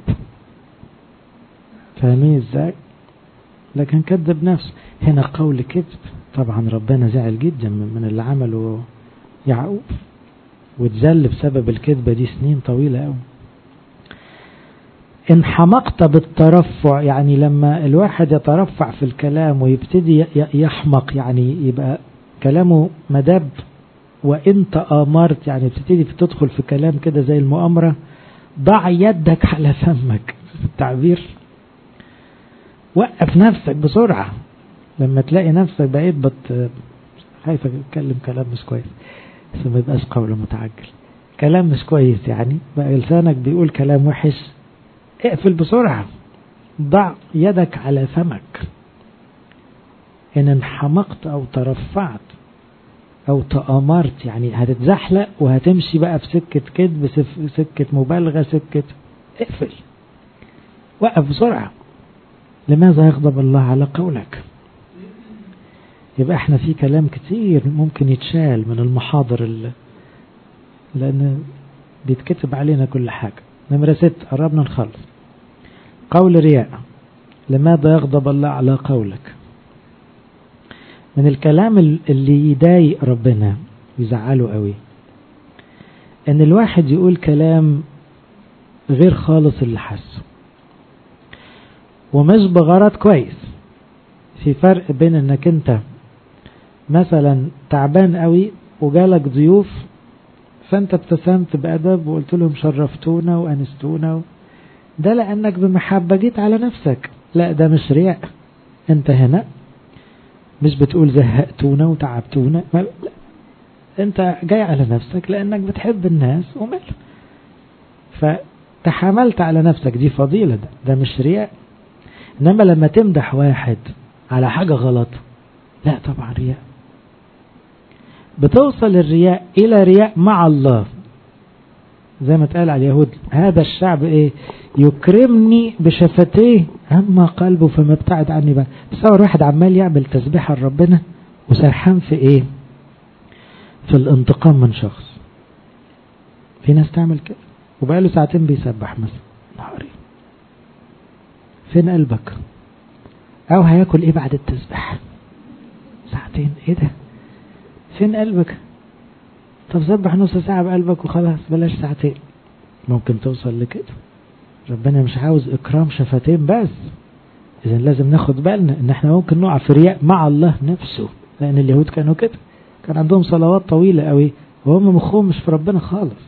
فاهمين ازاي؟ لكن كذب نفسه. هنا قول كذب. طبعا ربنا زعل جدا من اللي عمله يعقوب واتذل بسبب الكذبة دي سنين طويلة قوي. إن حمقت بالترفع، يعني لما الواحد يترفع في الكلام ويبتدي يحمق يعني يبقى كلامه مدب. وإنت آمرت يعني بتبتدي تدخل في كلام كده زي المؤامرة. ضع يدك على فمك التعبير. وقف نفسك بسرعة لما تلاقي نفسك بقيت بت خايف اتكلم كلام مش كويس بس ما يبقاش قول متعجل. كلام مش كويس يعني بقى لسانك بيقول كلام وحش، اقفل بسرعة. ضع يدك على فمك. إن انحمقت أو ترفعت أو تآمرت يعني هتتزحلق وهتمشي بقى في سكة كذب، سكة مبالغة، سكة اقفل وقف بسرعة. لماذا يغضب الله على قولك؟ يبقى احنا في كلام كتير ممكن يتشال من المحاضر اللي لأن بيتكتب علينا كل حاجة. نمرة ست قربنا نخلص. قول رياء. لماذا يغضب الله على قولك؟ من الكلام اللي يضايق ربنا يزعله قوي ان الواحد يقول كلام غير خالص اللي حسه ومش بغرض كويس. في فرق بين انك انت مثلا تعبان قوي وجالك ضيوف فانت ابتسمت بأدب وقلت لهم شرفتونا وانستونا و... ده لانك بمحبة جيت على نفسك. لا ده مش رياء. انت هنا مش بتقول زهقتونا وتعبتونا، لا انت جاي على نفسك لانك بتحب الناس ومال فتحملت على نفسك. دي فضيلة، ده, ده مش رياء. انما لما تمدح واحد على حاجة غلط لا طبعا رياء. بتوصل الرياء الى رياء مع الله زي ما تقال على اليهود هذا الشعب ايه يكرمني بشفتيه اما قلبه فما ابتعد عني بقى. تصور واحد عمال يعمل تسبيحة لربنا وسرحان في ايه؟ في الانتقام من شخص. في ناس تعمل كده وبقى له ساعتين بيسبح مثلا نهاري. فين قلبك؟ او هياكل ايه بعد التسبيح؟ ساعتين. ايه ده؟ فين قلبك؟ طب سبح نص ساعة بقلبك وخلاص بلاش ساعتين. ممكن توصل لكده. ربنا مش عاوز اكرام شفتين بس. اذا لازم ناخد بالنا ان احنا ممكن نقع في رياء مع الله نفسه. لان اليهود كانوا كده، كان عندهم صلوات طويلة قوي وهم مخهم مش في ربنا خالص.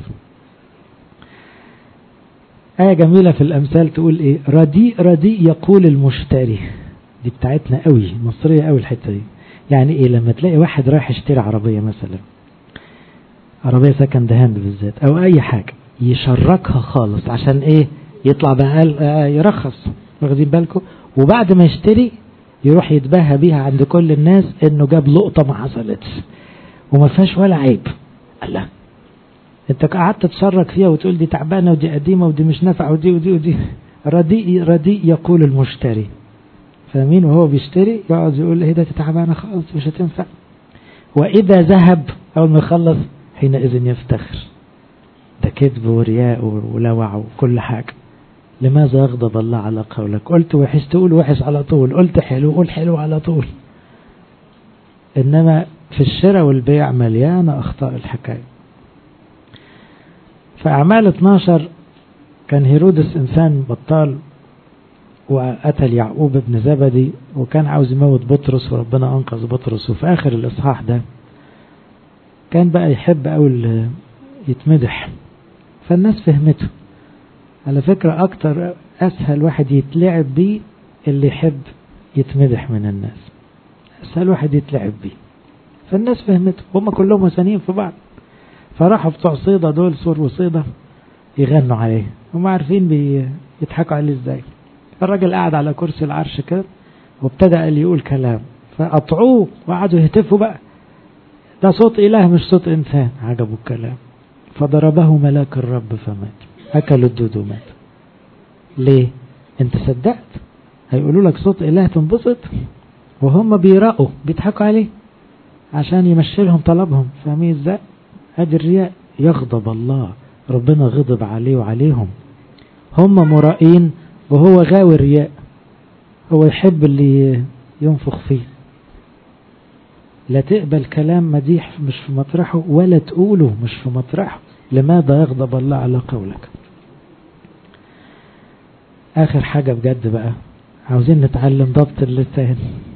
آية جميلة في الأمثال تقول ايه؟ رديء رديء يقول المشتري. دي بتاعتنا قوي، مصرية قوي الحتة دي. يعني ايه؟ لما تلاقي واحد رايح يشتري عربية مثلا، عربية سكند هاند بالذات او اي حاجة، يشركها خالص عشان ايه؟ يطلع بقى يرخص. واخدين بالكم؟ وبعد ما يشتري يروح يتباهى بيها عند كل الناس انه جاب لقطة ما حصلتش وما فيهاش ولا عيب. الله، انت قعدت تشرك فيها وتقول دي تعبانة ودي قديمة ودي مش نافع ودي ودي ودي. رديء رديء يقول المشتري. فاهمين؟ وهو بيشتري يقعد يقول ايه ده تعبانة خالص مش هتنفع. واذا ذهب اول ما يخلص حينئذ يفتخر. ده كذب ورياء ولوع وكل حاجة. لماذا يغضب الله على قولك؟ قلت وحش تقول وحش على طول، قلت حلو قول حلو على طول. إنما في الشراء والبيع مليانة أخطاء الحكاية. فأعمال اتناشر كان هيرودس إنسان بطال وقتل يعقوب ابن زبدي، وكان عاوز يموت بطرس وربنا أنقذ بطرس. وفي آخر الإصحاح ده كان بقى يحب أول يتمدح، فالناس فهمته. على فكرة أكتر أسهل واحد يتلعب بيه اللي يحب يتمدح من الناس، أسهل واحد يتلعب بيه. فالناس فهمته، هم كلهم وثنيين في بعض. فراحوا بتوع صيدا دول، سور وصيدا، يغنوا عليه، هم عارفين بيضحكوا عليه ازاي. الراجل قاعد على كرسي العرش كده وابتدأ اللي يقول كلام، فقطعوه وقعدوا يهتفوا بقى، ده صوت إله مش صوت إنسان. عجبوا الكلام، فضربه ملاك الرب فمات، أكلوا الدود ومات. ليه؟ انت صدقت؟ هيقولوا لك صوت إله تنبسط، وهم بيراقوا بيضحكوا عليه عشان يمشي لهم طلبهم. فاهمين ازاي؟ ادي الرياء. يغضب الله، ربنا غضب عليه وعليهم. هم مرائين وهو غاوي الرياء، هو يحب اللي ينفخ فيه. لا تقبل كلام مديح مش في مطرحه، ولا تقوله مش في مطرحه. لماذا يغضب الله على قولك؟ آخر حاجة بجد بقى، عاوزين نتعلم ضبط اللسان.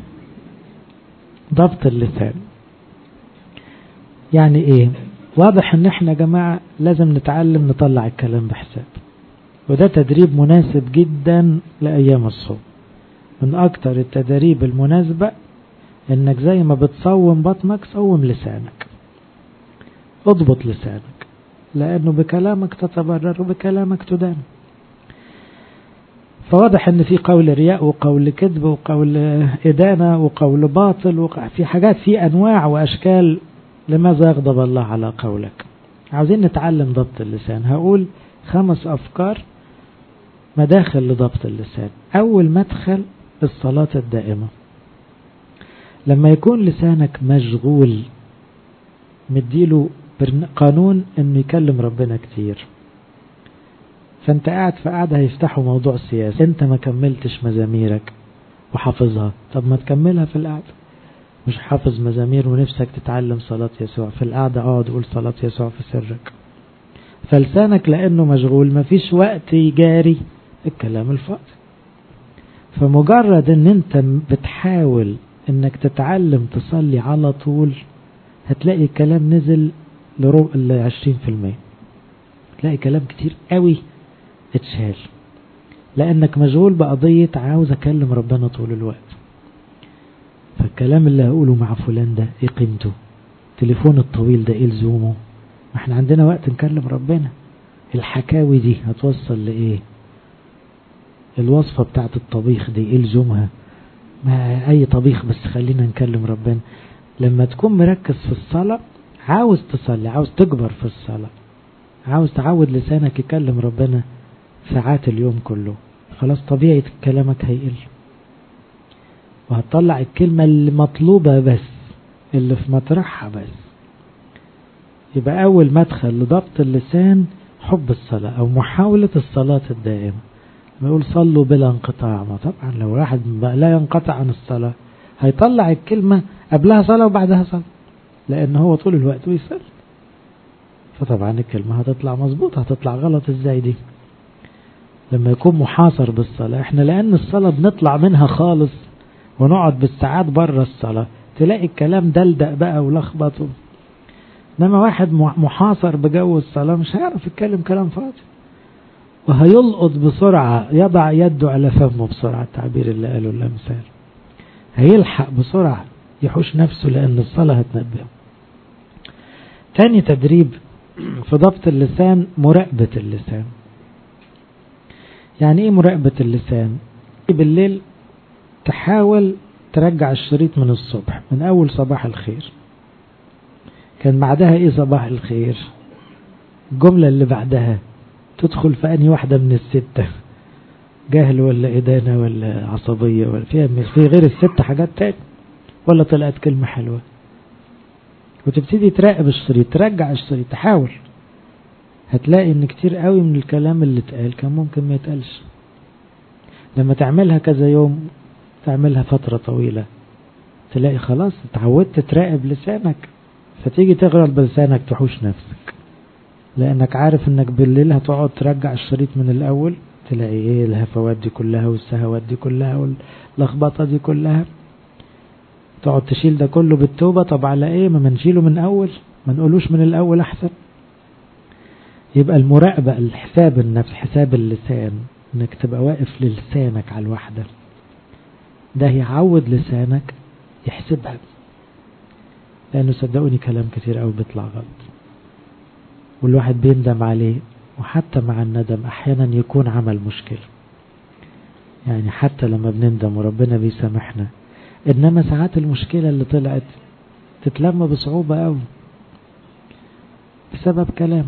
ضبط اللسان يعني ايه؟ واضح ان احنا يا جماعة لازم نتعلم نطلع الكلام بحساب، وده تدريب مناسب جدا لأيام الصوم. من اكتر التدريب المناسبة انك زي ما بتصوم بطنك صوم لسانك. اضبط لسانك، لانه بكلامك تتبرر وبكلامك تدان. فواضح ان في قول رياء وقول كذب وقول إدانة وقول باطل، وفي حاجات، في انواع واشكال. لماذا يغضب الله على قولك؟ عاوزين نتعلم ضبط اللسان. هقول خمس افكار مداخل لضبط اللسان. اول مدخل الصلاة الدائمة. لما يكون لسانك مشغول، مديله قانون انه يكلم ربنا كتير، فانت قاعد في قاعدة هيفتحوا موضوع السياسة، انت ما كملتش مزاميرك وحافظها، طب ما تكملها في القعدة. مش حافظ مزامير ونفسك تتعلم صلاة يسوع، في القعدة اقعد قول صلاة يسوع في سرك. فلسانك لانه مشغول مفيش وقت يجاري الكلام الفاضي. فمجرد ان انت بتحاول انك تتعلم تصلي على طول، هتلاقي الكلام نزل لربع العشرين في المية، تلاقي كلام كتير قوي اتشال، لانك مشغول بقضية عاوز اكلم ربنا طول الوقت. فالكلام اللي هقوله مع فلان ده ايه قيمته؟ التليفون الطويل ده ايه لزومه؟ ما احنا عندنا وقت نكلم ربنا. الحكاوي دي هتوصل لايه؟ الوصفة بتاعت الطبيخ دي ايه لزومها؟ ما اي طبيخ، بس خلينا نكلم ربنا. لما تكون مركز في الصلاة، عاوز تصلي، عاوز تكبر في الصلاة، عاوز تعود لسانك يكلم ربنا ساعات اليوم كله، خلاص طبيعي كلامك هيقل، وهتطلع الكلمة اللي مطلوبة بس، اللي في مطرحها بس. يبقى أول مدخل لضبط اللسان حب الصلاة أو محاولة الصلاة الدائمة. نقول صلوا بلا انقطاع، ما طبعا لو واحد لا ينقطع عن الصلاة هيطلع الكلمة قبلها صلاة وبعدها صلاة، لأن هو طول الوقت بيصلي، فطبعا الكلمة هتطلع مظبوط، هتطلع غلط ازاي دي؟ لما يكون محاصر بالصلاة. احنا لأن الصلاة بنطلع منها خالص ونقعد بالساعات بره الصلاة، تلاقي الكلام دلدق بقى ولخبط. انما واحد محاصر بجو الصلاة مش هيعرف يتكلم كلام فاضي، وهيلقط بسرعة، يضع يده على فمه بسرعة، التعبير اللي قاله الأمثال، هيلحق بسرعة يحوش نفسه لأن الصلاة هتنبهه. تاني تدريب في ضبط اللسان مراقبة اللسان. يعني ايه مراقبة اللسان؟ بالليل تحاول ترجع الشريط من الصبح، من أول صباح الخير كان بعدها ايه صباح الخير، الجملة اللي بعدها تدخل في أنهي واحدة من الستة، جهل ولا إدانة ولا عصبية، ولا فيها في غير الست حاجات تاني، ولا طلعت كلمة حلوة، وتبتدي تراقب الشريط، ترجع الشريط، تحاول، هتلاقي ان كتير قوي من الكلام اللي اتقال كان ممكن ما يتقالش. لما تعملها كذا يوم، تعملها فترة طويلة، تلاقي خلاص اتعودت تراقب لسانك، فتيجي تغرل بلسانك تحوش نفسك، لانك عارف انك بالليل هتقعد ترجع الشريط من الاول، تلاقي ايه الهفوات دي كلها والسهوات دي كلها واللخبطة دي كلها، تقعد تشيل ده كله بالتوبة. طب على ايه؟ ما منشيله من اول، ما نقولوش من الاول احسن. يبقى المراقبة، الحساب النفس، حساب اللسان، انك تبقى واقف للسانك على الوحدة، ده يعود لسانك يحسبها، لانه صدقوني كلام كتير قوي بيطلع غلط والواحد بيندم عليه، وحتى مع الندم احيانا يكون عمل مشكلة، يعني حتى لما بنندم وربنا بيسامحنا، انما ساعات المشكلة اللي طلعت تتلم بصعوبة قوي بسبب كلام.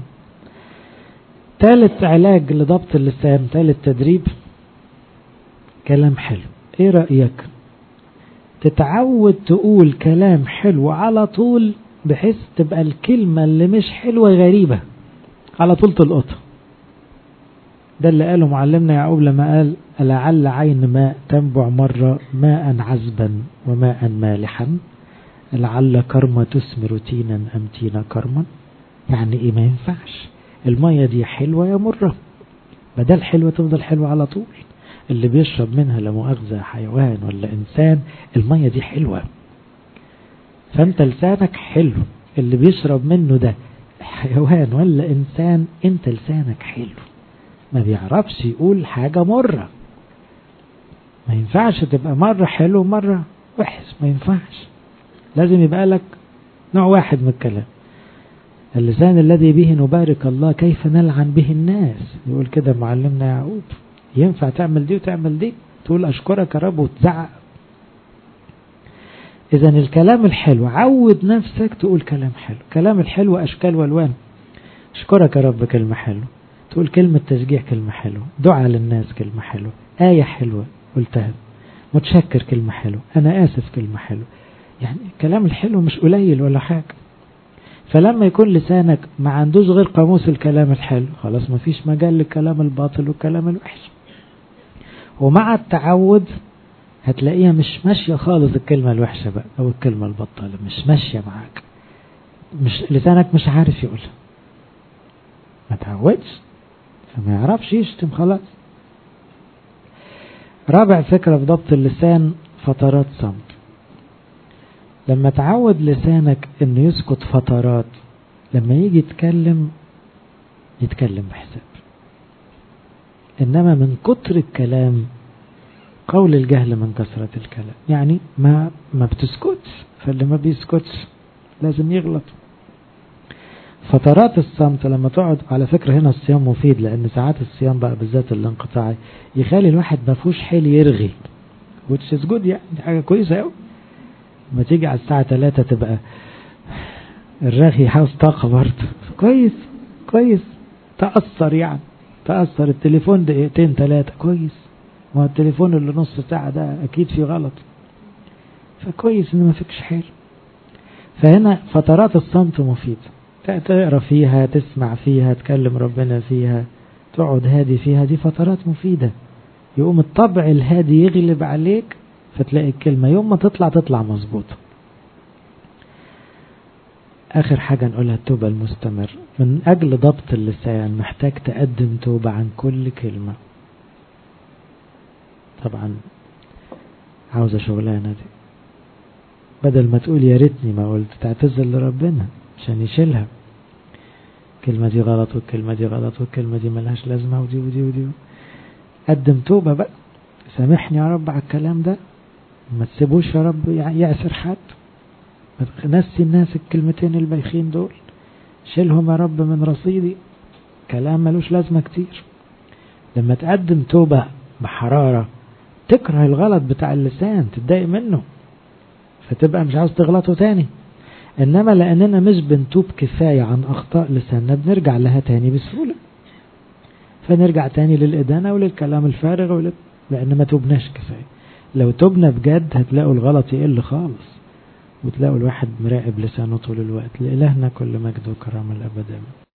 ثالث علاج لضبط اللسان، ثالث تدريب، كلام حلو. ايه رأيك تتعود تقول كلام حلو على طول، بحيث تبقى الكلمة اللي مش حلوة غريبة على طول تلقطها. ده اللي قاله معلمنا يعقوب لما قال لعل عين ماء تنبع مرة ماء عذبا وماء مالحا، لعل كرمة تثمر تينا أم تينا كرما. يعني ايه؟ ما ينفعش المية دي حلوة يا مرة، بدل حلوة تفضل حلوة على طول. اللي بيشرب منها لمؤاخذة حيوان ولا إنسان، المية دي حلوة، فأنت لسانك حلو. اللي بيشرب منه ده حيوان ولا إنسان، أنت لسانك حلو، ما بيعرفش يقول حاجة مرة. ما ينفعش تبقى مرة حلو مرة وحش، ما ينفعش. لازم يبقى لك نوع واحد من الكلام. اللسان الذي به نبارك الله كيف نلعن به الناس، يقول كده معلمنا يعقوب. ينفع تعمل دي وتعمل دي، تقول أشكرك يا رب وتزعق. إذن الكلام الحلو، عود نفسك تقول كلام حلو. كلام الحلو أشكال والوان. أشكرك يا رب كلمة حلوة، تقول كلمة تشجيع كلمة حلوة، دعاء للناس كلمة حلوة، آية حلوة قلتها، متشكر كلمة حلوة، أنا آسف كلمة حلوة. يعني الكلام الحلو مش قليل ولا حاجة. فلما يكون لسانك ما عندوش غير قاموس الكلام الحلو، خلاص ما فيش مجال للكلام الباطل والكلام الوحش. ومع التعود هتلاقيها مش ماشية خالص، الكلمة الوحشة بقى أو الكلمة البطالة مش ماشية معاك، مش لسانك مش عارف يقولها، ما تعودش فما يعرفش يشتم خلاص. رابع فكرة في ضبط اللسان، فترات صمت. لما تعود لسانك انه يسكت فترات، لما يجي يتكلم يتكلم بحساب. انما من كتر الكلام، قول الجهل من كثرة الكلام، يعني ما ما بتسكتش، فاللي ما بيسكتش لازم يغلط. فترات الصمت لما تقعد، على فكرة هنا الصيام مفيد، لان ساعات الصيام بقى بالذات الانقطاعي يخلي الواحد ما فيهوش حيل يرغي، which is good، يعني دي حاجة كويسة قوي. لما تيجي على الساعة ثلاثة تبقى الرغي عاوز طاقة برضه، كويس كويس، تأثر يعني تأثر التليفون دقيقتين ثلاثة كويس، ما التليفون اللي نص ساعة ده أكيد فيه غلط، فكويس إن ما فيكش حيل. فهنا فترات الصمت مفيد، تقرأ فيها، تسمع فيها، تكلم ربنا فيها، تقعد هادي فيها، دي فترات مفيدة. يقوم الطبع الهادي يغلب عليك، فتلاقي الكلمة يوم ما تطلع تطلع مظبوطة. آخر حاجة نقولها التوبة المستمر. من أجل ضبط اللسان محتاج تقدم توبة عن كل كلمة. طبعا عاوزة شغلانة دي، بدل ما تقول يا ريتني ما قلت، تعتذر لربنا عشان يشيلها. الكلمة دي غلط والكلمة دي غلط والكلمة دي ملهاش لازمة ودي ودي ودي. قدم توبة بقى، سامحني يا رب على الكلام ده، ما تسيبوش يا رب يعسر حد، نسي الناس الكلمتين البايخين دول، شيلهم يا رب من رصيدي، كلام ملوش لازمة كتير. لما تقدم توبة بحرارة تكره الغلط بتاع اللسان، تتضايق منه، فتبقى مش عاوز تغلطه تاني. انما لاننا مش بنتوب كفاية عن اخطاء لساننا، بنرجع لها تاني بسهولة، فنرجع تاني للإدانة وللكلام الفارغ ولل... لان ما توبناش كفاية. لو توبنا بجد هتلاقوا الغلط يقل خالص، وتلاقوا الواحد مراقب لسانه طول الوقت. لإلهنا كل مجد وكرامة الأبد.